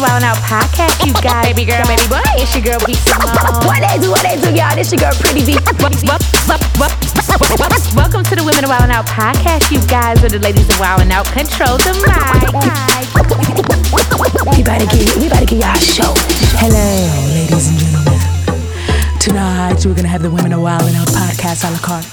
Wildin' Out podcast, you guys. Baby girl, baby boy, it's your girl, B. Simone. What they do, y'all? This your girl, Pretty V. Welcome to the Women of Wildin' Out podcast, you guys, where the ladies of Wildin' Out control the mic. We better get y'all a show. Hello, ladies and gentlemen. Tonight, we're going to have the Women of Wildin' Out podcast a la carte.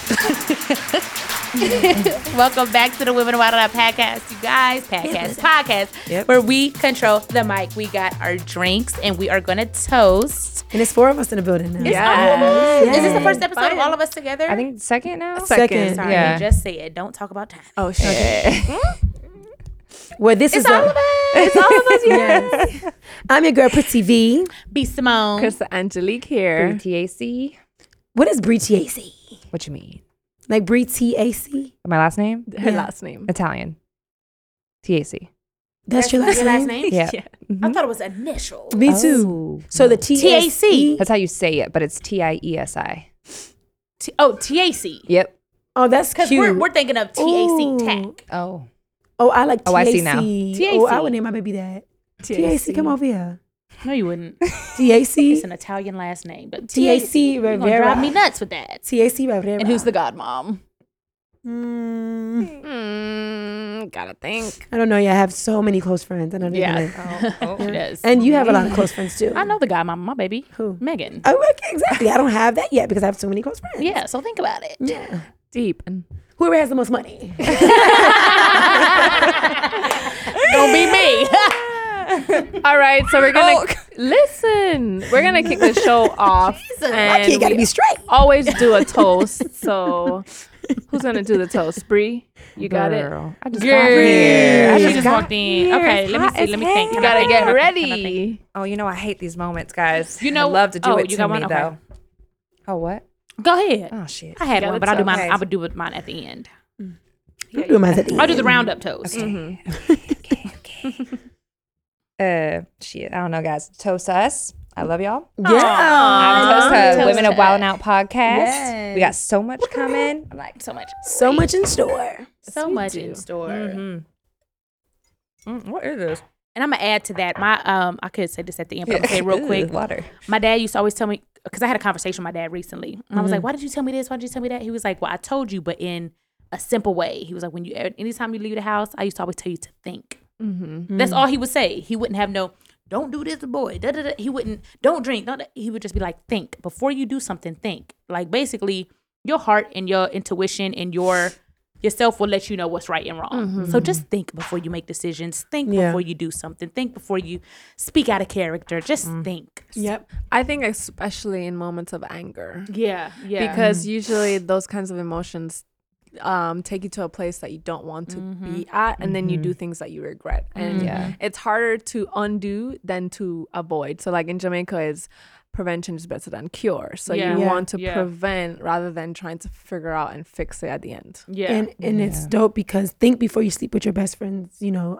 Welcome back to the Women of Wildin' Out podcast, you guys. Podcast, where we control the mic. We got our drinks, and we are going to toast. And it's 4 of us in the building now. It's all of us. Is this the first episode of all of us together? I think second now. Second. Sorry, yeah. you just said. Don't talk about time. Oh, shit. Well, this is All of us. It's all of us, yes. I'm your girl, Pretty V. B. Simone. Krista Angelique here. TAC. What is Brie TAC? What you mean? Like Brie TAC? My last name? Her Yeah. last name. Italian. TAC. That's your last name? Yeah. I thought it was initial. Me too. Oh. So the TAC. TAC. That's how you say it, but it's TIESI. TAC. Yep. Oh, that's Because cute. we're thinking of TAC Ooh. tack. Oh. Oh, I like TAC. Oh, I see now. Oh, I would name my baby that. TAC, come over here. No, you wouldn't. TAC. It's an Italian last name, but TAC You're gonna drive Rivera. me nuts with that. TAC Rivera. And who's the godmom? Gotta think. I don't know. Yeah, I have so many close friends. I don't Yeah. know. She does. And you have a lot of close friends too. I know the guy, my baby. Who? Megan. Oh, okay, exactly. I don't have that yet because I have so many close friends. Yeah, so think about it. Yeah. Deep. And Whoever has the most money. Don't be me. all right, so we're gonna listen. We're gonna kick the show off, My and kid gotta we be straight. always do a toast. So, who's gonna do the toast? Bree, you got it. Girl. I just Girl. got here. She just walked in. here. Okay, It's let me hot see. as Let me heck. think. You Can I gotta think? get Can I think? Can I think? ready. Oh, you know I hate these moments, guys. You know- I love to do oh, it you to got me, one? Okay. though. Oh, what? Go ahead. Oh, shit. I had You one, gotta but I'll do mine. okay. I would do it mine at the end. You do mine at the I'll do the end. roundup toast. Okay. Shit. I don't know, guys. Toast us. I love y'all. Yeah. Toast Toast to Women of us. Wildin' Out podcast. Yes. We got so much coming. I'm like, So much. So much in store. So much in store. what is this? And I'm gonna add to that. My I could say this at the end, but I'm gonna say it real quick. Water. My dad used to always tell me, because I had a conversation with my dad recently, and I was like, "Why did you tell me this? Why did you tell me that?" He was like, "Well, I told you, but in a simple way." He was like, "When you anytime you leave the house, I used to always tell you to think." That's all he would say. He wouldn't have no, "Don't do this, boy." Da, da, da. He wouldn't, "Don't drink." Don't. He would just be like, "Think before you do something. Think." Like basically, your heart and your intuition and yourself will let you know what's right and wrong. So just think before you make decisions. Think Yeah. before you do something. Think before you speak out of character. Just think. Yep. I think especially in moments of anger, Yeah, yeah. because usually those kinds of emotions take you to a place that you don't want to be at, and then you do things that you regret, and it's harder to undo than to avoid. So like in Jamaica, is prevention is better than cure. So Yeah. you Yeah. want to Yeah. prevent rather than trying to figure out and fix it at the end. yeah. And it's dope because think before you sleep with your best friends, you know.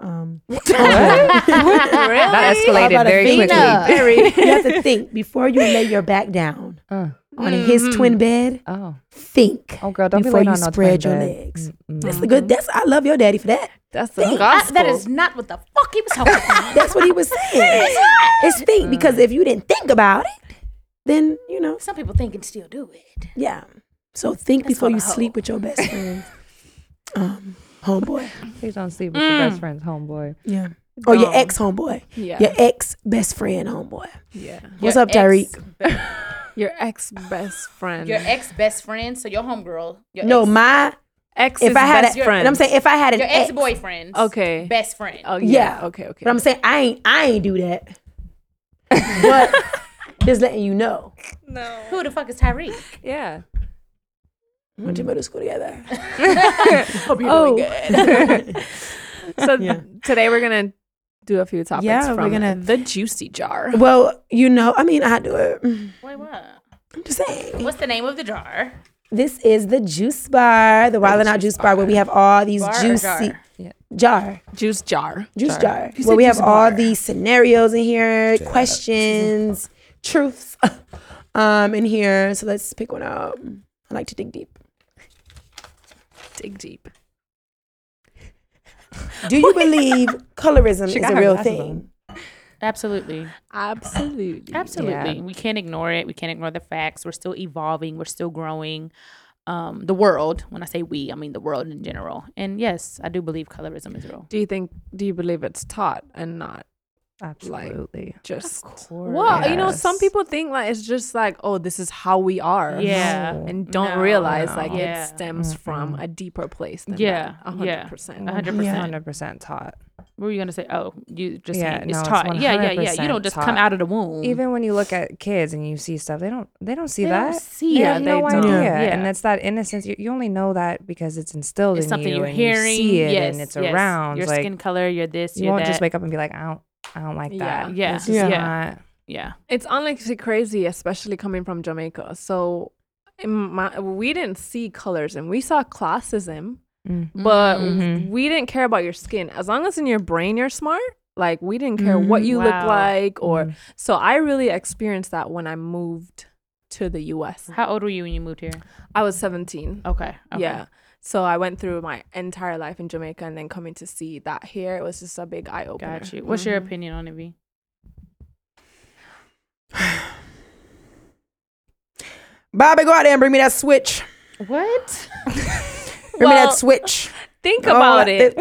That escalated About a very thing quickly. up. You have to think before you lay your back down on his twin bed. Oh. Think. Oh, girl, don't be before laying you on no spread twin your bed. legs. That's the good. I love your daddy for that. That's the I- gospel. that is not what the fuck he was talking about. That's what he was saying. It's think because if you didn't think about it, then you know. Some people think and still do it. Yeah. So think before called you a hoe. sleep with your best friend. Homeboy. Please don't sleep with your best friend's homeboy. Yeah. Or your ex homeboy. Yeah. Your ex best friend homeboy. Yeah. What's up, Tyreek? Your ex best friend. Your ex best friend, so your homegirl. Your No, ex, my ex if I had best a, friend. and I'm saying if I had an your ex ex boyfriend. Okay. Best friend. Oh Yeah. yeah. Okay. But I'm saying I ain't do that. But just letting you know. Who the fuck is Tyreek? Yeah. We went to middle school together. Hope you're doing good. So today we're gonna do a few topics Yeah, we're from gonna- the juicy jar. Well, you know, I mean, I do it. Wait, what? I'm just saying. What's the name of the jar? This is the juice bar, the Wildin' Out Juice Bar, where we have all these Bar or juicy jar? jar. Juice jar. Juice jar. You Where said we have juice all bar. these scenarios in here, questions, truths in here. So let's pick one out. I like to dig deep. Dig deep. Do you believe colorism She is got a her real glasses thing? Absolutely. Absolutely. We can't ignore it. We can't ignore the facts. We're still evolving. We're still growing. The world, when I say we, I mean the world in general. And yes, I do believe colorism is real. Do you believe it's taught and not Absolutely. just Of course. well, you know, Yes. some people think like it's just like, oh, this is how we are. Yeah. And don't No. realize like Yeah. it stems from a deeper place than Yeah. that. Yeah. 100%. 100%. 100% taught. What were you gonna say? Oh, you just Yeah, saying it's no, it's taught. Yeah. You 100% don't just come taught. out of the womb. Even when you look at kids and you see stuff, they don't see They that. don't see They it. have no They don't. idea. Yeah. And that's that innocence. You only know that because it's instilled It's in something you you're and hearing. you see it yes, and it's yes. around. Your like, skin color, you're this, you you're won't that. just wake up and be like, I don't like Yeah. that. Yeah. It's just Yeah. not. Yeah. It's honestly crazy, especially coming from Jamaica. So we didn't see colorism. We saw classism, but we didn't care about your skin. As long as in your brain you're smart, like we didn't care what you look Wow. like or so I really experienced that when I moved to the US. How old were you when you moved here? I was 17. Okay. Yeah. So I went through my entire life in Jamaica and then coming to see that here, it was just a big eye opener. Got you. What's your opinion on it, V? Bobby, go out there and bring me that switch. What? Bring me that switch. Think about it.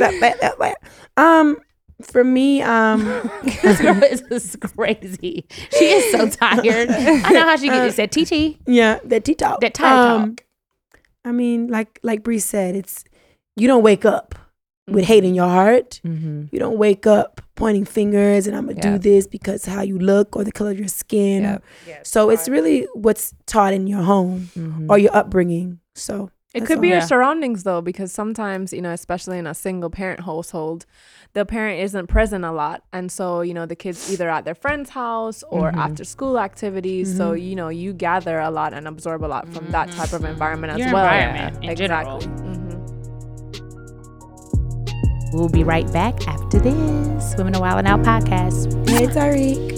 For me, This girl is crazy. She is so tired. I know how she gets. It said TT. yeah, that tea talk. That tired talk. I mean, like Bree said, it's you don't wake up with hate in your heart. Mm-hmm. You don't wake up pointing fingers and I'm gonna do Yep. this because how you look or the color of your skin. Yep. So it's really what's taught in your home or your upbringing. So It that's could be all. your Yeah. surroundings though, because sometimes, you know, especially in a single parent household, the parent isn't present a lot. And so, you know, the kids either at their friend's house or after school activities. So, you know, you gather a lot and absorb a lot from that type of environment Your as well. environment in general. Exactly. We'll be right back after this. Women Are Wildin' Out podcast. Hey, Tariq.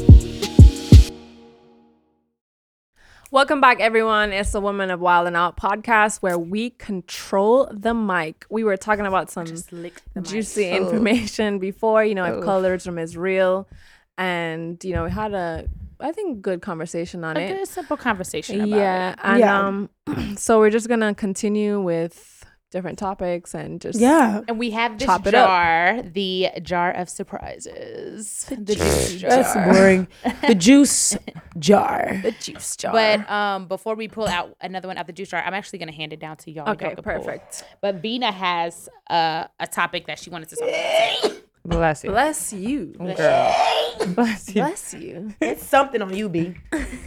Welcome back, everyone. It's the Women of Wild and Out podcast where we control the mic. We were talking about some juicy information before, you know, if colorism is real. And, you know, we had I think, good conversation on it. A good, simple conversation about Yeah. it. And so we're just going to continue with different topics and just And we have this Chop it up. jar, the jar of surprises. The juice jar. That's boring. The juice jar. the juice jar. But before we pull out another one out the juice jar, I'm actually going to hand it down to y'all. Okay, Y'all can pull. perfect. But Vina has a topic that she wanted to talk about. Bless you. Bless you. Girl. Bless you. Bless you. It's something on you, B.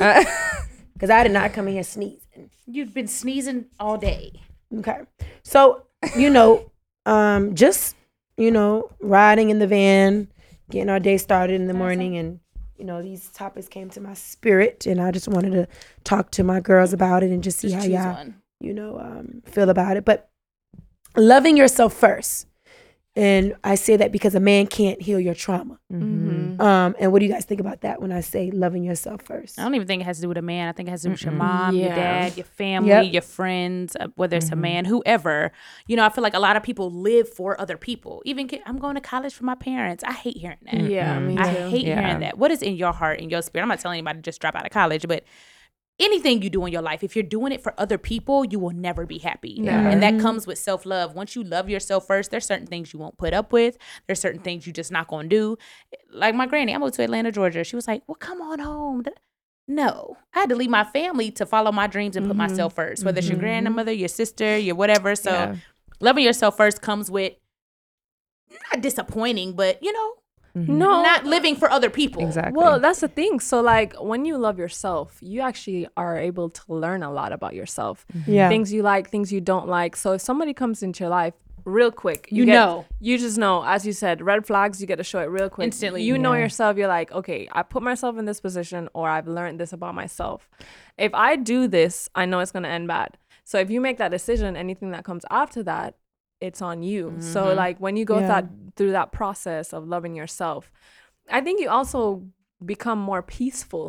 Because I did not come in here sneezing. You've been sneezing all day. Okay. So, you know, just, you know, riding in the van, getting our day started in the morning. And, you know, these topics came to my spirit. And I just wanted to talk to my girls about it and just see Just how choose y'all, one. you know, feel about it. But loving yourself first. And I say that because a man can't heal your trauma. And what do you guys think about that when I say loving yourself first? I don't even think it has to do with a man. I think it has to do with your mom, your Yeah. dad, your family, Yep. your friends, whether it's a man, whoever. You know, I feel like a lot of people live for other people. Even I'm going to college for my parents. I hate hearing that. Yeah, me too. I hate hearing that. What is in your heart and your spirit? I'm not telling anybody to just drop out of college, but anything you do in your life, if you're doing it for other people, you will never be happy. Never. And that comes with self-love. Once you love yourself first, there's certain things you won't put up with. There's certain things you just not going to do. Like my granny, I moved to Atlanta, Georgia. She was like, well, come on home. No, I had to leave my family to follow my dreams and put myself first, whether it's your grandmother, your sister, your whatever. So loving yourself first comes with not disappointing, but, you know, No. not living for other people. Exactly. Well, that's the thing. So, like, when you love yourself, you actually are able to learn a lot about yourself. Yeah. Things you like, things you don't like. So, if somebody comes into your life real quick, You know. You just know, as you said, red flags, you get to show it real quick. Instantly. You know yourself. You're like, okay, I put myself in this position or I've learned this about myself. If I do this, I know it's going to end bad. So, if you make that decision, anything that comes after that, it's on you. So, like, when you go through that process of loving yourself, I think you also become more peaceful.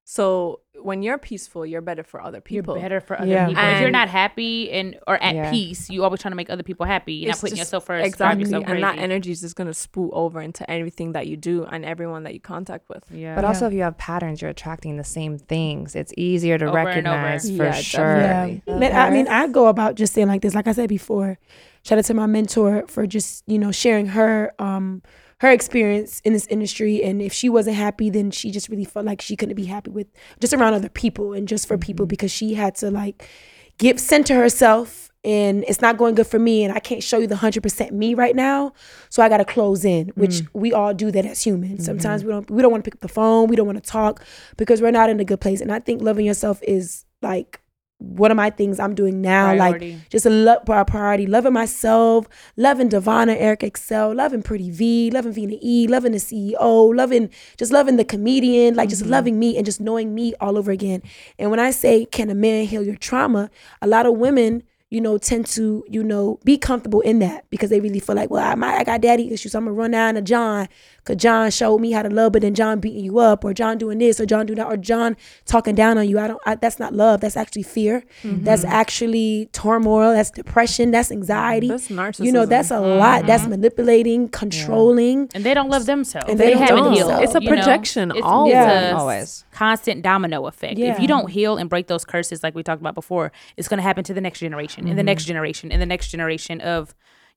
So when you're peaceful, you're better for other people. You're better for other Yeah. people. If you're And- not happy or at peace, you always trying to make other people happy. You're not It's putting just- yourself first. Exactly. Yourself And that crazy. energy is just going to spool over into everything that you do and everyone that you contact with. Yeah. But also, if you have patterns, you're attracting the same things. It's easier to Over and over. recognize for Yeah, sure. definitely. Yeah. Man, I mean, I go about just saying like this. Like I said before, shout out to my mentor for just, sharing her her experience in this industry. And if she wasn't happy, then she just really felt like she couldn't be happy with just around other people and just for people, because she had to like center herself, and it's not going good for me, and I can't show you the 100% me right now, so I got to close in, which we all do that as humans. Sometimes we don't want to pick up the phone, we don't want to talk because we're not in a good place. And I think loving yourself is like one of my things I'm doing now, Priority. like just a priority, loving myself, loving Devonna, Eric Excel, loving Pretty V, loving Vina E, loving the CEO, loving the comedian, like just loving me and just knowing me all over again. And when I say, can a man heal your trauma? A lot of women, tend to, be comfortable in that because they really feel like, well, I got daddy issues. I'm going to run down to John because John showed me how to love, but then John beating you up, or John doing this, or John doing that, or John talking down on you. That's not love. That's actually fear. That's actually turmoil. That's depression. That's anxiety. That's narcissism. That's a lot. That's manipulating, controlling. And they don't love themselves. And they they haven't don't. healed. It's a projection, It's always. a Always. constant domino effect. If Yeah. you don't heal and break those curses, like we talked about before, it's going to happen to the next generation, and the next generation, and the next generation of,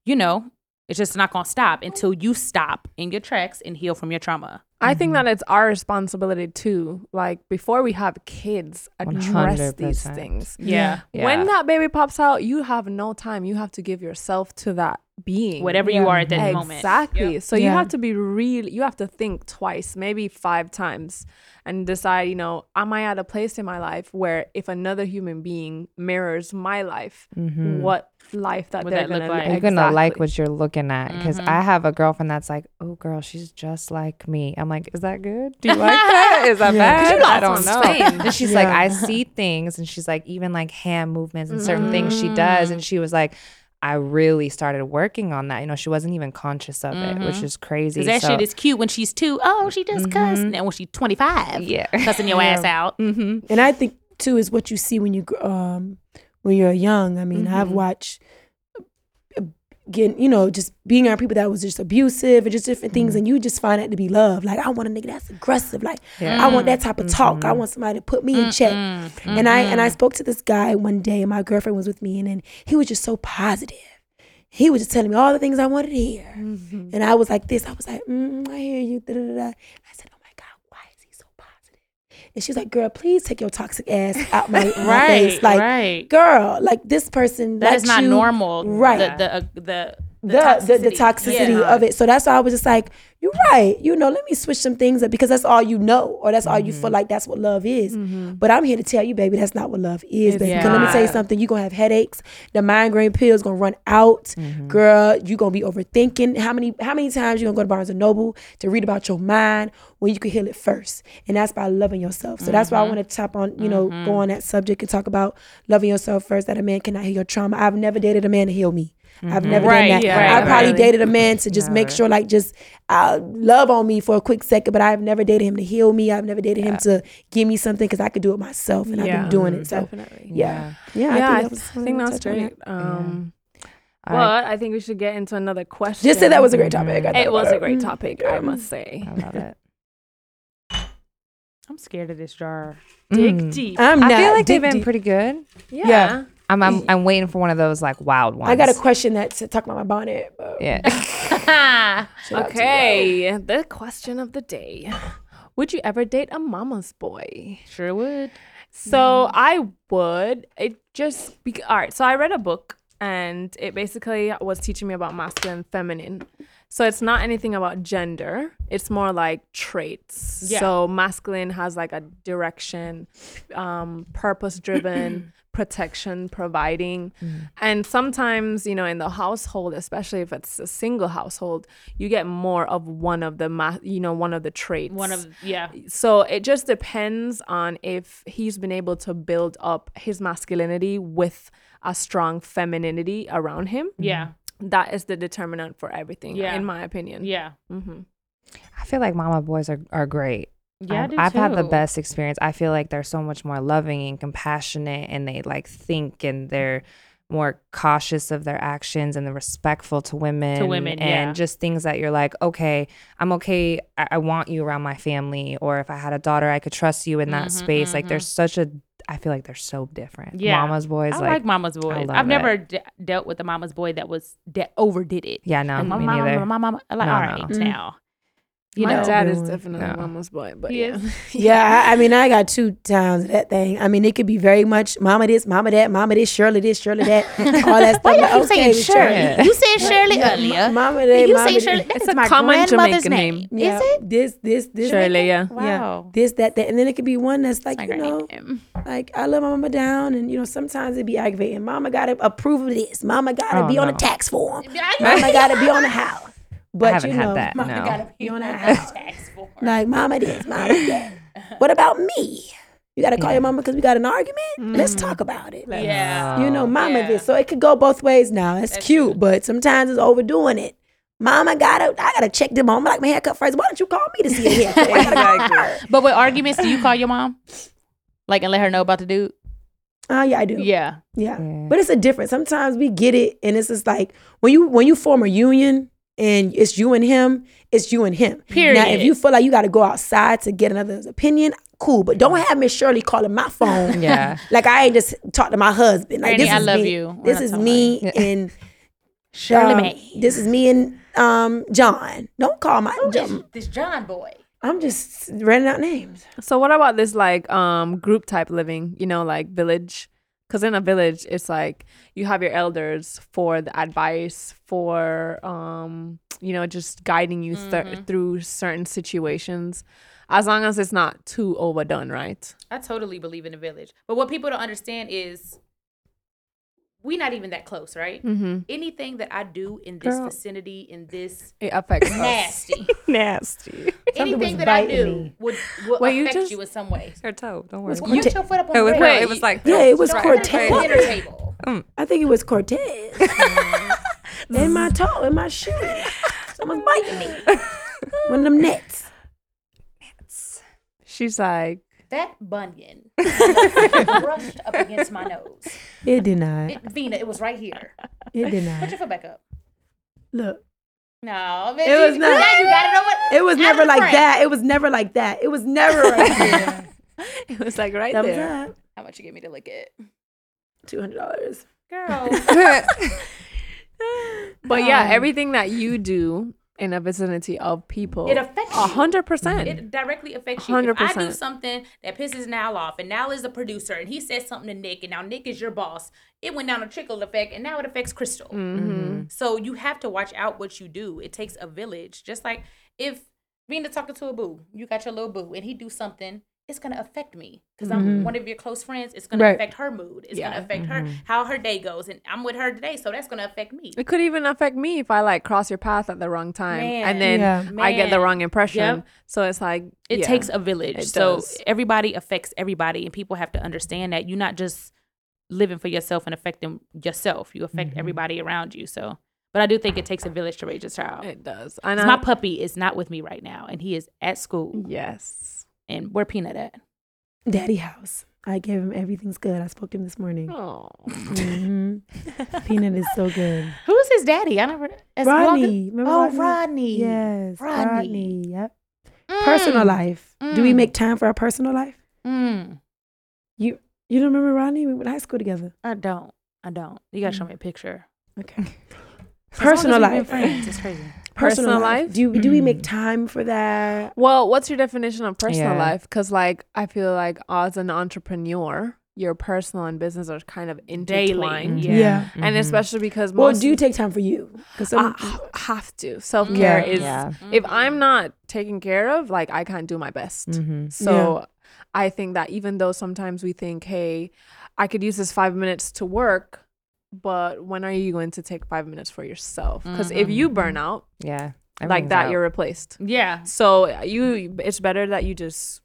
it's just not going to stop until you stop in your tracks and heal from your trauma. I think that it's our responsibility too. Like before we have kids, address these 100%. things. Yeah. When that baby pops out, you have no time. You have to give yourself to that being. Whatever you are at that moment. Exactly. Yep. So you have to be real. You have to think twice, maybe 5 times, and decide, am I at a place in my life where if another human being mirrors my life, what life that What they're that look going to like. live? You're gonna like what you're looking at, because I have a girlfriend that's like, oh girl, she's just like me. I'm like, is that good? Do you like that? Is that bad? I don't know. And she's like, I see things, and she's like, even like hand movements and certain things she does, and she was like, I really started working on that. She wasn't even conscious of it, which is crazy. Because that shit is cute when she's 2. Oh, she just cussed. And when she's 25, cussing your ass out. And I think too is what you see when you're young. I mean, I've watched just being around people that was just abusive and just different things, and you just find that to be love. Like, I want a nigga that's aggressive. Like, I want that type of talk. I want somebody to put me in check. And I spoke to this guy one day, and my girlfriend was with me, and then he was just so positive. He was just telling me all the things I wanted to hear. And I was like this. I was like, I hear you. Da, da, da, da. I said, oh my God, why is he so positive? And she's like, girl, please take your toxic ass out my face. Like, girl, like this person, That is not you, normal. Right. The toxicity of it. So that's why I was just like, you're right. Let me switch some things up, because that's all you know, or that's all you feel like that's what love is. But I'm here to tell you, baby, that's not what love is, baby. Because let me tell you something, you're going to have headaches. The migraine pills going to run out. Girl, you're going to be overthinking. How many times you going to go to Barnes & Noble to read about your mind when you can heal it first? And that's by loving yourself. So that's why I want to tap on, go on that subject and talk about loving yourself first, that a man cannot heal your trauma. I've never dated a man to heal me. I've never done that. Yeah, I probably dated a man to just make sure, like, just love on me for a quick second, but I've never dated him to heal me. I've never dated him to give me something, because I could do it myself, and I've been doing it. So, Definitely. yeah. I think that's great. But I think we should get into another question. Just say that was a great topic. It was a great topic, I must say. I love it. I'm scared of this jar. Dig deep. I'm not. I feel like they've dig been deep. pretty good. Yeah. I'm waiting for one of those like wild ones. I got a question that to talk about my bonnet. But Yeah. shout out to Okay, the question of the day. Would you ever date a mama's boy? Sure would. So I would. All right, so I read a book, and it basically was teaching me about masculine and feminine. So it's not anything about gender. It's more like traits. Yeah. So masculine has like a direction, purpose-driven, protection, providing. And sometimes, in the household, especially if it's a single household, you get more of one of the traits. So it just depends on if he's been able to build up his masculinity with a strong femininity around him. Yeah. That is the determinant for everything, Yeah. in my opinion. Yeah. I feel like mama boys are great. Yeah, I do I've had the too. best experience. I feel like they're so much more loving and compassionate, and they like think, and they're more cautious of their actions, and they're respectful to women. And just things that you're like, okay, I'm okay. I want you around my family. Or if I had a daughter, I could trust you in that space. Like there's I feel like they're so different. Yeah. Mama's boys. I like Mama's boys. I've never dealt with a Mama's boy that was overdid it. Yeah, no, like me neither. My mama, like, all right, now. You My know, dad is definitely Mama's boy, but yeah. Yeah, I mean, I got 2 times of that thing. I mean, it could be very much mama this, mama that, mama this, Shirley this, Shirley that, all that stuff. Why you keep Okay, saying Shirley? You said Shirley earlier. Mama that, You mama say that. Shirley. It's That's a my common grandmother's Jamaican name. Yeah, Is it? This. Shirley, yeah. Wow. This, that, and then it could be one that's like, My you know, granddad. like I love my mama down, and you know, sometimes it be aggravating. Mama gotta approve of this. Mama gotta be on the tax form. Mama gotta be on the house. But I haven't you know, had that. mama No. gotta be on the house. Like mama this, mama that. What about me? You gotta call your mama because we got an argument. Let's talk about it. Yeah. You know, mama Yeah. this. So it could go both ways now. It's cute, true. but sometimes it's overdoing it. Mama I gotta check them on. I'm like my haircut first. Why don't you call me to see a haircut? I gotta call her. But with arguments, do you call your mom? Like, and let her know about the dude? Yeah, I do. Yeah. Yeah. But it's a difference. Sometimes we get it and it's just like when you form a union and it's you and him, it's you and him. Period. Now, if you feel like you got to go outside to get another's opinion, cool. But don't have Miss Shirley calling my phone. Yeah. Like I ain't just talk to my husband. Like Granny, this I is love me. you. We're This not is talking me and Shirley Mae. This is me and John. Don't call my John. This John boy. I'm just running out names. So what about this like group type living, you know, like village? Because in a village, it's like you have your elders for the advice, for, you know, just guiding you through certain situations, as long as it's not too overdone, right? I totally believe in the village. But what people don't understand is we not even that close, right? Mm-hmm. Anything that I do in this vicinity, in this It affects us. nasty, Nasty. anything was that I biting do me. would Wait, you affect just- you in some way. Her toe. Don't worry. Put your foot up on It was the no, rail. it was like Yeah, it was Right. Cortez. Dinner table. I think it was Cortez. In my toe, in my shoe. Someone's biting me. One of them nets. She's like, That bunion brushed up against my nose. It did not. Vina, it was right here. It did Put not. your foot back up. Look. No, It was not. Now you gotta know what. It was Out never of like frame. that. It was never like that. It was never right there. it was like right Thumbs there. up. How much you get me to look at? $200. Girl. But yeah, everything that you do in a vicinity of people, It affects you. 100%. It directly affects you. If I do 100%. something that pisses Nal off, and Nal is the producer, and he says something to Nick, and now Nick is your boss, it went down a trickle effect, and now it affects Crystal. Mm-hmm. So you have to watch out what you do. It takes a village. Just like if Vina talking to a boo, you got your little boo, and he do something, it's gonna affect me because I'm one of your close friends. It's gonna Right. affect her mood. It's Yeah. gonna affect her how her day goes, and I'm with her today, so that's gonna affect me. It could even affect me if I like cross your path at the wrong time Man. and then Yeah. I get the Man. wrong impression. Yep. So it's like It yeah. takes a village. It So does. everybody affects everybody, and people have to understand that you're not just living for yourself and affecting yourself. You affect everybody around you. So, but I do think it takes a village to raise a child. It does. 'Cause And my puppy is not with me right now, and he is at school. yes. And where Peanut at? Daddy house. I gave him everything's good. I spoke to him this morning. Oh. Mhm. Peanut is so good. Who's his daddy? I never. as Rodney. long- Remember Oh, Rodney? Rodney. Yes. Rodney. Rodney. Yep. Personal life. Do we make time for our personal life? Mm. You don't remember Rodney? We went to high school together. I don't. You gotta show me a picture. Okay. As long as Personal we've been life. friends, it's crazy. Personal life? Do we make time for that? Well, what's your definition of personal Yeah. life? Because like I feel like as an entrepreneur, your personal and business are kind of intertwined. Daily. Yeah. And especially because Well, most do you take time for you? Because I have to. Self-care Yeah. is Yeah. if I'm not taken care of, like I can't do my best. Mm-hmm. So I think that even though sometimes we think, hey, I could use this 5 minutes to work, but when are you going to take 5 minutes for yourself? Because if you burn out Yeah. like that, out. you're replaced. Yeah. So it's better that you just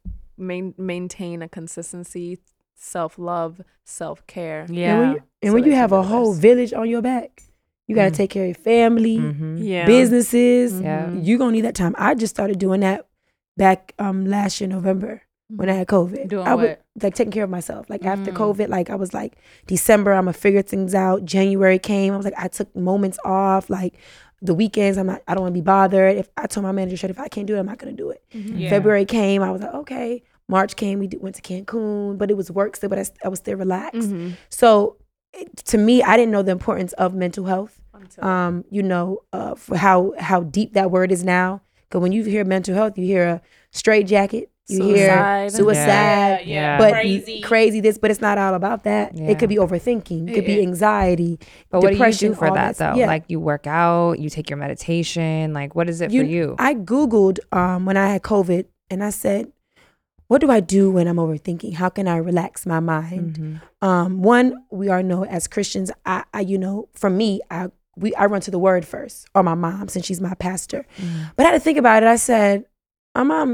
maintain a consistency, self-love, self-care. Yeah. And So when that you you have do a the whole best. village on your back, you got to take care of your family, Mm-hmm. Yeah. businesses. Yeah. You're going to need that time. I just started doing that back last year November when I had COVID. Doing I was what? like taking care of myself. Like after COVID, like I was like December, I'm gonna figure things out. January came, I was like I took moments off. Like the weekends, I don't want to be bothered. If I told my manager, if I can't do it, I'm not gonna do it. Yeah. February came, I was like okay. March came, went to Cancun, but it was work still, but I was still relaxed. So to me, I didn't know the importance of mental health. You know, for how deep that word is now. Because when you hear mental health, you hear a straitjacket, you hear suicide, but crazy this, but it's not all about that. Yeah. It could be overthinking, it could be anxiety, but depression. What do you do for that though? Yeah. Like you work out, you take your meditation. Like what is it for you? I Googled when I had COVID, and I said, what do I do when I'm overthinking? How can I relax my mind? One, we all know as Christians, I you know, for me, I run to the word first, or my mom, since she's my pastor. But I had to think about it. I said, my mom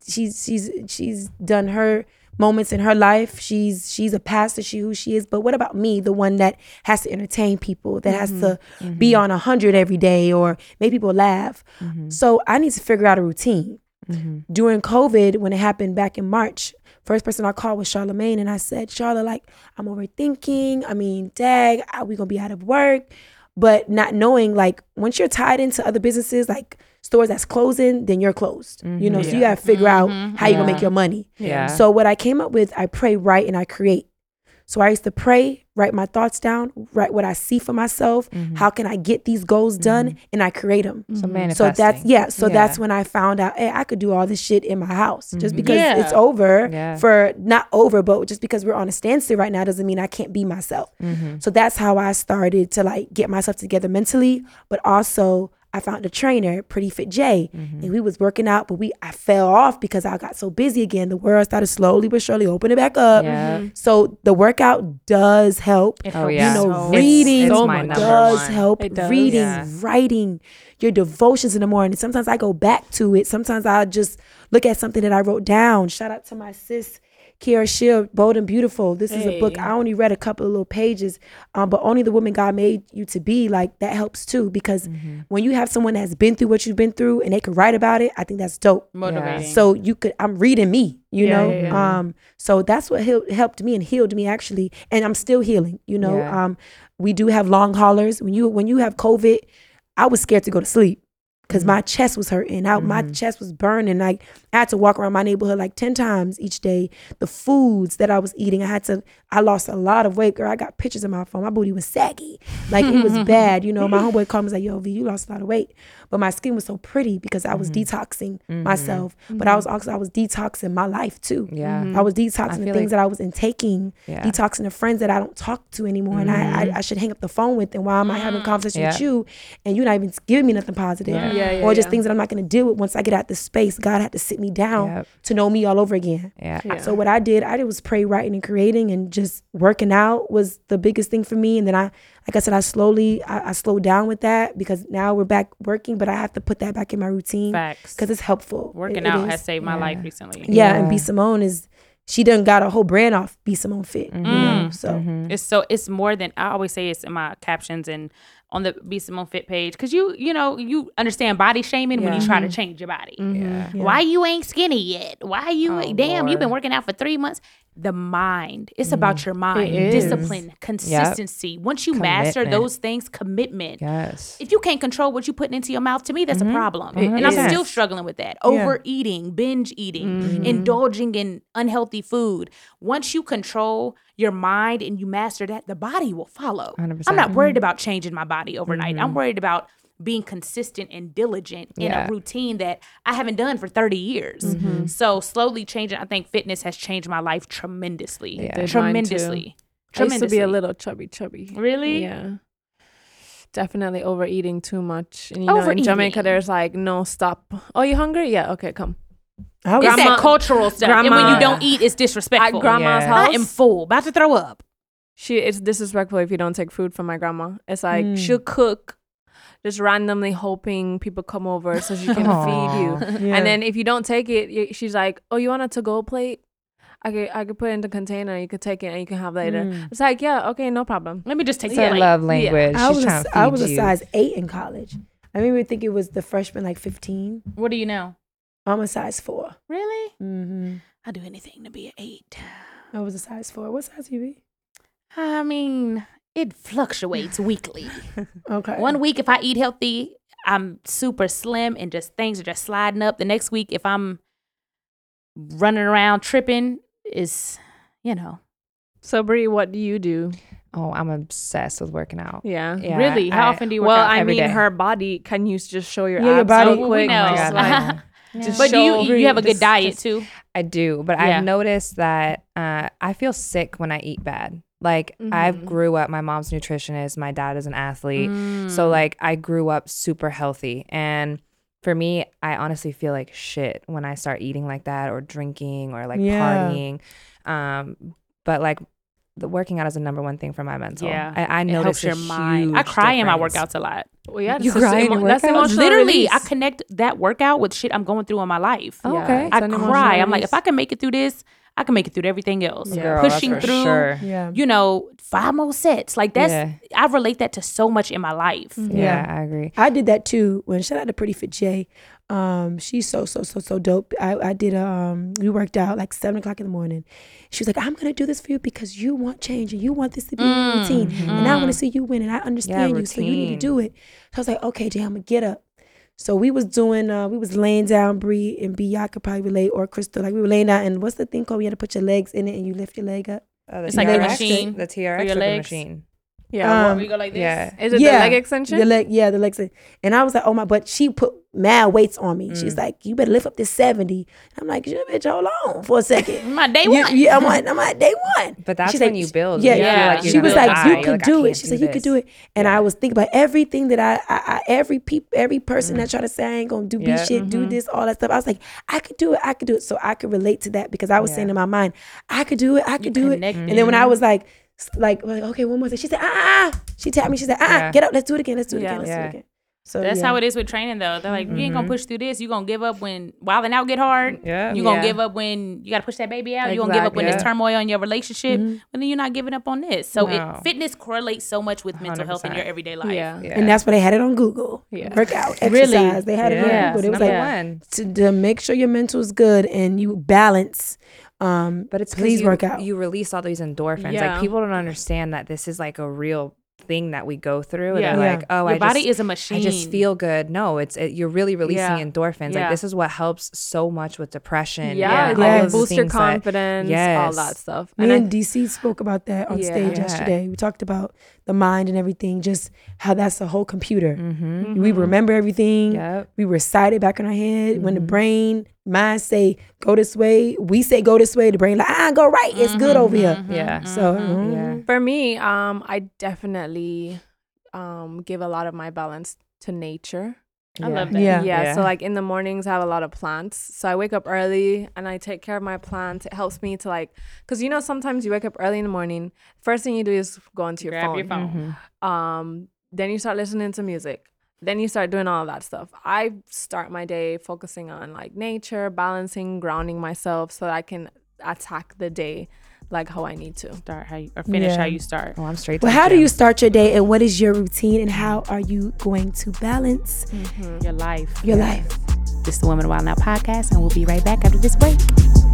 she's done her moments in her life. She's a pastor, who she is. But what about me, the one that has to entertain people, that has to be on 100 every day or make people laugh? So I need to figure out a routine. During COVID, when it happened back in March, first person I called was Charlamagne, and I said, Charla, like I'm overthinking. I mean, dag, we gonna be out of work. But not knowing, like, once you're tied into other businesses, like stores that's closing, then you're closed. You know, so you gotta figure out how you're gonna make your money. So what I came up with, I pray, write, and I create. So I used to pray, write my thoughts down, write what I see for myself. How can I get these goals done? And I create them. So manifesting. So that's when I found out, hey, I could do all this shit in my house. Just because it's over not over, but just because we're on a standstill right now doesn't mean I can't be myself. So that's how I started to like get myself together mentally, but also I found a trainer, Pretty Fit J, and we was working out, but I fell off because I got so busy again. The world started slowly but surely opening back up. So the workout does help. You know, reading does help. Reading, writing, your devotions in the morning. Sometimes I go back to it. Sometimes I just look at something that I wrote down. Shout out to my sis, Kiara Shield, Bold and Beautiful. This is a book. I only read a couple of little pages, but Only the Woman God Made You to Be, like that helps too, because when you have someone that's been through what you've been through and they could write about it, I think that's dope. Motivating. So I'm reading me, you know? So that's what helped me and healed me actually. And I'm still healing, you know? We do have long haulers. When you have COVID, I was scared to go to sleep. Because my chest was hurting. My chest was burning. Like I had to walk around my neighborhood like 10 times each day. The foods that I was eating, I lost a lot of weight. Girl, I got pictures on my phone. My booty was saggy. Like it was bad. You know, my homeboy called me and was like, yo, V, you lost a lot of weight. But my skin was so pretty because I was detoxing myself. But I was detoxing my life too. I was detoxing the things that I was intaking, detoxing the friends that I don't talk to anymore. And I should hang up the phone with. And why am I having a conversation with you and you're not even giving me nothing positive? Or just things that I'm not going to deal with once I get out this space. God had to sit me down to know me all over again. So what I did was pray, writing, and creating, and just working out was the biggest thing for me. And then I slowed down with that because now we're back working, but I have to put that back in my routine. Facts. Because it's helpful. Working out has saved my life recently. And B. Simone she done got a whole brand off B. Simone Fit. You know? So it's more than, I always say it's in my captions and on the B. Simone Fit page, because you understand body shaming when you try to change your body. Why you ain't skinny yet? Why you you've been working out for 3 months? The mind. It's about your mind. Discipline, consistency. Once you master those things, commitment. If you can't control what you're putting into your mouth, to me, that's a problem. And I'm still struggling with that. Overeating, binge eating, indulging in unhealthy food. Once you control your mind and you master that, the body will follow. 100%. I'm not worried about changing my body overnight. I'm worried about being consistent and diligent in a routine that I haven't done for 30 years. So slowly changing, I think fitness has changed my life tremendously. Tremendously. I used to be a little chubby. Really? Yeah. Definitely overeating too much. And in Jamaica, there's like, no, stop. Oh, you hungry? Yeah, okay, come. It's that cultural stuff. And when you don't eat, it's disrespectful. At grandma's house, I am full, about to throw up. It's disrespectful if you don't take food from my grandma. It's like she'll cook, just randomly hoping people come over so she can feed you. And then if you don't take it, she's like, "Oh, you want a to-go plate? I could put it in the container. You could take it and you can have later." It's like, yeah, okay, no problem. Let me just take it. Love language. I was a size 8 in college. I remember think it was the freshman, like 15. What do you know? I'm a size 4. Really? Mm-hmm. I'll do anything to be an 8. I was a size 4. What size you be? I mean, it fluctuates weekly. Okay. 1 week, if I eat healthy, I'm super slim and just things are just sliding up. The next week, if I'm running around tripping, is, So Bree, what do you do? Oh, I'm obsessed with working out. Yeah. Really? How often do you work Well, out? I every mean, day. her body. Can you just show your Yeah, your abs body- real we quick? know. Oh my God, Yeah. Just But do show- you have a good just- diet just- too? I do, but Yeah. I've noticed that I feel sick when I eat bad. Like I've grew up, my mom's a nutritionist, my dad is an athlete. So like I grew up super healthy. And for me, I honestly feel like shit when I start eating like that or drinking or like partying. But like the working out is the number one thing for my mental. Yeah. I It notice helps your a mind. I huge cry in my difference. workouts a lot. Well, yeah, You that's cry in your that's workouts? emotional Literally, release. I connect that workout with shit I'm going through in my life. Oh, Yeah. okay. I It's an emotional cry. I'm like, release. if I can make it through this, I can make it through everything else. Girl, that's Pushing for through, sure. Yeah. 5 more sets. Like that's, Yeah. I relate that to so much in my life. Yeah, I agree. I did that too. When shout out to Pretty Fit J. She's so dope. I did we worked out like 7:00 in the morning. She was like, I'm gonna do this for you because you want change and you want this to be your routine. And I want to see you win and I understand you. So you need to routine. do it. So I was like, okay, Jay, I'm gonna get up. So we was doing we was laying down, Bree and B, y'all could probably relate, or Crystal. Like we were laying down, and what's the thing called? You had to put your legs in it and you lift your leg up. The It's like a TRX, machine the for TRX your or the legs. machine. Yeah. Where you go like this. Yeah. Is it the leg extension? The legs. And I was like, oh my, but she put mad weights on me. She's like, you better lift up this 70. I'm like, bitch, hold on for a second. My day one. Yeah, I'm like, day one. But that's She's when like, you build. Yeah, You feel yeah. like you're She was gonna like, die. you You're could like, I do it. can't She said, you could this. do it. And I was thinking about everything that I every person that try to say I ain't gonna do Yeah. shit, do this, all that stuff. I was like, I could do it. So I could relate to that because I was saying in my mind, I could do it. I could do it. connected. And then when I was like, okay, one more thing. She said, She tapped me. She said, Yeah. get up. Let's do it again. Let's do it Yeah. again. Let's do it Yeah. again. So That's how it is with training though. They're like, you ain't gonna push through this. You gonna give up when wilding out get hard. Yeah. You gonna Yeah. give up when you gotta push that baby out. You gonna give up when Exactly. there's turmoil in your relationship. But then you're not giving up on this. So No. fitness correlates so much with mental health in your 100%. everyday life. Yeah. Yeah. And that's why they had it on Google. Yeah. Workout, Really? exercise. They had it Yeah. on Google. They was Number like, one. to make sure your mental is good and you balance. But it's 'cause please work out. You release all these endorphins. Yeah. Like people don't understand that this is like a real thing that we go through. And Yeah. they're Yeah. like, oh, Your body just, is a machine. I just feel good. No, you're really releasing Yeah. endorphins. Yeah. Like this is what helps so much with depression. Yeah, and like all Yes. those boost your things that- confidence, all Yes. that stuff. Me And and DC spoke about that on Yeah. stage Yeah. yesterday. We talked about the mind and everything, just how that's a whole computer. Mm-hmm. We remember everything. Yep. We recite it back in our head. When the mind say go this way, we say go this way. The brain like go right. It's good over here. Yeah. So Yeah. for me, I definitely give a lot of my balance to nature. I love that. Yeah. Yeah, so like in the mornings I have a lot of plants. So I wake up early and I take care of my plants. It helps me to like, because sometimes you wake up early in the morning, first thing you do is go onto your Grab phone. your phone. Then you start listening to music. Then you start doing all that stuff. I start my day focusing on like nature, balancing, grounding myself so that I can attack the day like how I need to. Start how you, or finish Yeah. how you start. Oh, I'm straight. Well, to the how do gym. you start your day and what is your routine and how are you going to balance Your life. your life? This is the Women Wild Now podcast, and we'll be right back after this break.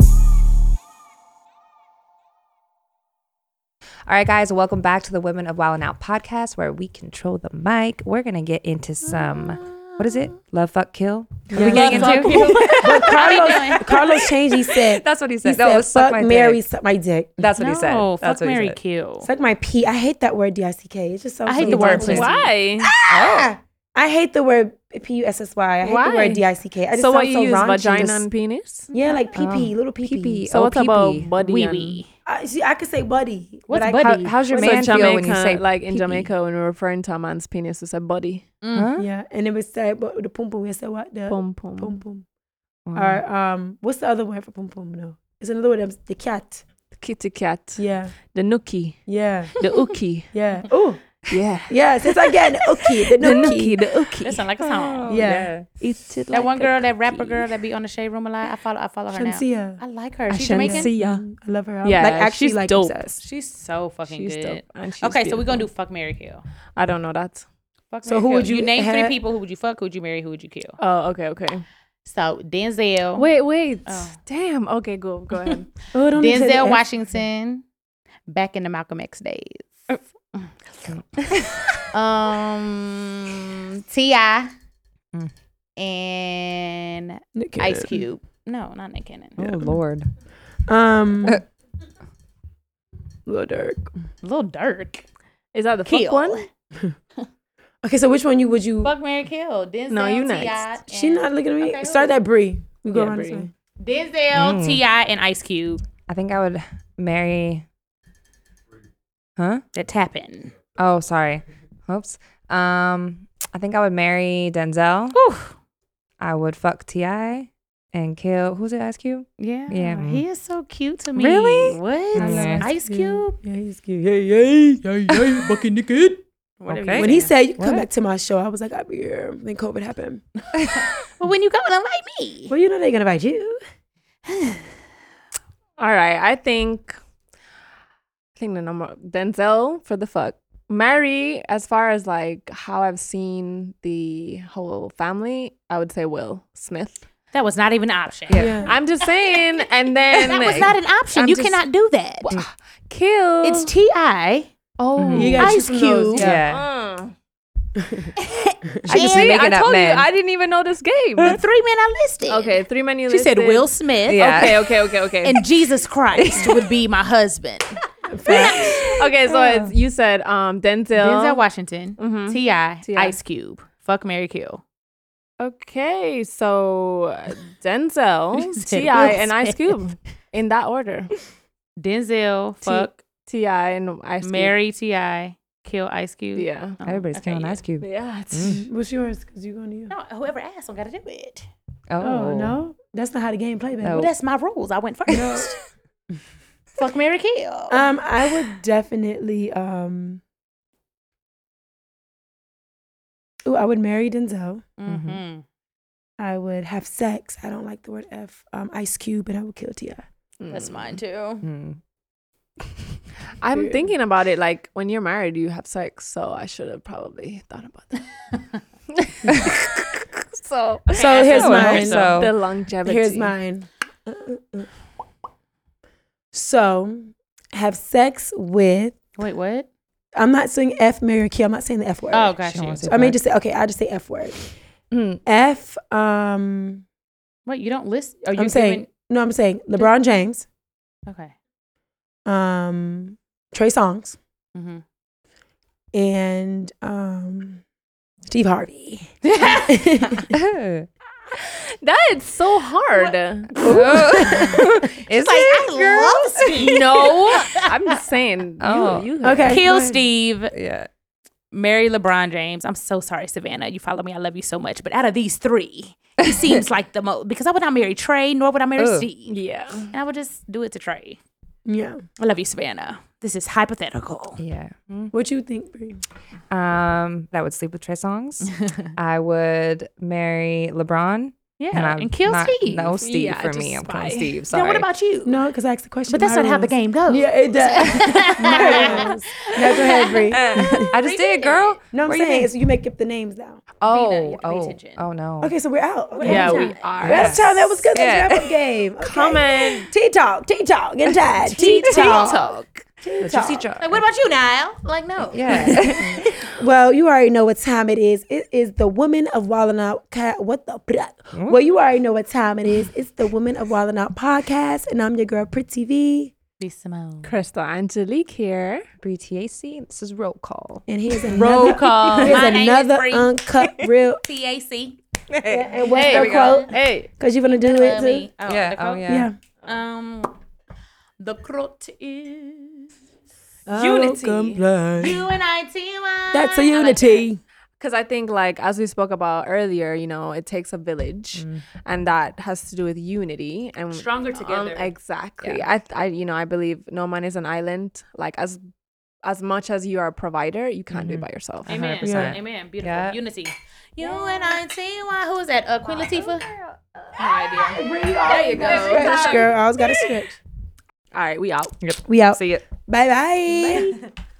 All right, guys, welcome back to the Women of Wild and Out podcast, where we control the mic. We're gonna get into some, what is it? Love, fuck, kill. Are we getting into? But Carlos changed. He said, That's what he he said. said, No, suck my fuck Mary, dick. suck my dick. That's what he said. No, That's fuck, what he Mary, said. kill. Suck my pee. I hate that word D-I-C-K. It's just so I hate so the word ridiculous. pussy. Why? I hate the word P-U-S-S-Y. I hate Why? the word D-I-C-K. I just So what sound you so use, raunchy, vagina just- and penis? Yeah, like pee-pee, little pee-pee. Pee-pee. So Oh, what's about pee-pee. buddy? Wee and- wee. See, I could say buddy. What's but buddy? How's your So man feel when you Jamaica, say like in pee-pee? Jamaica when we're referring to a man's penis, we say buddy. Huh? Yeah, and it was said, but the pum pum, we said what? The Pum pum. pum pum. Wow. Or what's the other word for pum pum? No, it's another word. The cat. The kitty cat. Yeah, The nookie. yeah, The ookie. yeah. Oh, Yeah. yes. It's again okay. The The nookie. nookie. The ookie. That sound like a song. Yeah. Eat it That like one a girl, that rapper cookie. girl that be on the Shade Room a lot. I follow her now. Shamsia. I like her. She's Jamaican. Shamsia. I love her. Yeah, like actually, she's like dope. obsessed. She's so fucking She's good. dope. And she's Okay, so we're gonna do beautiful. fuck, Mary, kill. I don't know that. Fuck, So Mary, who kill. would you name have- three people? Who would you fuck? Who would you marry? Who would you kill? Oh, okay. So Denzel. Wait. Damn. Okay, go ahead. Denzel Washington. Back in the Malcolm X days. T.I. and Ice Cube. No, not Nick Cannon. Oh Lord. Lil Durk. Lil Durk. Is that the fuck one? Okay, so which one would you? Fuck, marry, kill. Denzel. No, you T.I. next. She not looking at me. Okay, Start that Bree. We go around Bree. this way. Denzel, T.I. and Ice Cube. I think I would marry. Huh? That tapping. Oh, sorry. Oops. I think I would marry Denzel. Whew. I would fuck T.I. and kill. Who's it? Ice Cube? Yeah. Yeah. He is so cute to me. Really? What? Yeah. Ice Cube? Yeah, he's cute. Yay, bucket naked. Okay. When he said you can come What? back to my show, I was like, I'll be here. Then COVID happened. Well, when you go, invite me. Well, you know they're gonna invite you. All right. I think the number Denzel for the fuck. Marry, as far as like how I've seen the whole family, I would say Will Smith. That was not even an option. Yeah. I'm just saying, and then That was not an option. I'm You just- cannot do that. kill. It's T.I. oh, You gotta Ice choose from those. Cube. Yeah. I just see. making I up told you, men. I didn't even know this game. The 3 men I listed. Okay, 3 men you She said listed. Will Smith. Yeah. Okay. And Jesus Christ would be my husband. Okay, so it's, you said Denzel. Denzel Washington, Mhm. T.I., T.I. Ice Cube. Fuck, marry, kill. Okay, so Denzel, You said T.I., Will and Ice Smith. Cube in that order. Denzel, fuck, T.I. and Ice Cube. marry, T.I., kill Ice Cube. Yeah. Oh, Everybody's okay, killing yeah. Ice Cube. Yeah. It's, What's yours? Because you're going to you. No, whoever asked, I got to do it. Oh, no? That's not how the game play, baby. No. Well, that's my rules. I went first. Fuck, marry, kill. I would definitely I would marry Denzel. Mm-hmm. I would have sex. I don't like the word F. Ice Cube, and I would kill T.I. That's mine too. Mm. I'm thinking about it like when you're married, you have sex. So I should have probably thought about that. So here's I would hope mine. so. the longevity. Here's mine. So, have sex with. Wait, what? I'm not saying F, marry, or kill. I'm not saying the F word. Oh, She got don't you. wanna say I mean, fuck. just say, okay, I'll just say F word. F, Wait, you don't list? Are you I'm saying LeBron James, Okay. Trey Songz, Mm-hmm. and Steve Harvey. That is so hard. Is Like, I love Steve. No, I'm just saying. Oh. You Okay. Kill go ahead. Steve. Yeah. Marry LeBron James. I'm so sorry, Savannah. You follow me. I love you so much. But out of these 3, he seems like the most, because I would not marry Trey, nor would I marry Ugh. Steve. Yeah. And I would just do it to Trey. Yeah. I love you, Savannah. This is hypothetical. Yeah. What you think, Bree? That would sleep with Trey Songz. I would marry LeBron. Yeah. I'm And kill not- Steve. No Steve Yeah, for just me. I'm killing spy. Steve. Now, Sorry. what about you? No, because I asked the question. But that's My not how the rules. game goes. Yeah, it does. My rules. Now, go ahead, Bree. I just did, girl. No, I'm Where you saying been? is you make up the names now. you have to pay attention. Oh no. Okay, so we're out. Okay. Yeah, What we time? are. That's time. That was good. Yeah. That's wrap up game. Okay. Comment. T-talk, and Tide. T-talk. Like, what about you, Niall? Like, no. Yeah. Well, you already know what time it is. It is the Women of Wildin' Out. Well, you already know what time it is. It's the Women of Wildin' Out podcast, and I'm your girl, Pretty V. Be Simone. Crystal Angelique here. Bree TAC. This is roll call. And here's Roll another, call. here's My name is another Bree. uncut real. TAC. And what's Hey, the we quote? Hey. Because you're gonna do it too. Yeah. the Oh quote? yeah. Yeah. The quote is Unity. you and I, T.Y. That's a unity. Because I think, like, as we spoke about earlier, you know, it takes a village, and that has to do with unity and Stronger together. Exactly. I believe no man is an island. Like, as much as you are a provider, you can't do it by yourself. Amen. 100%. Amen. Beautiful. Yeah. Unity. You and I, T.Y. Who is that? Queen Latifah? There you go. Stretch, girl. I always got to stretch. All right, we out. We out. See ya. Bye-bye.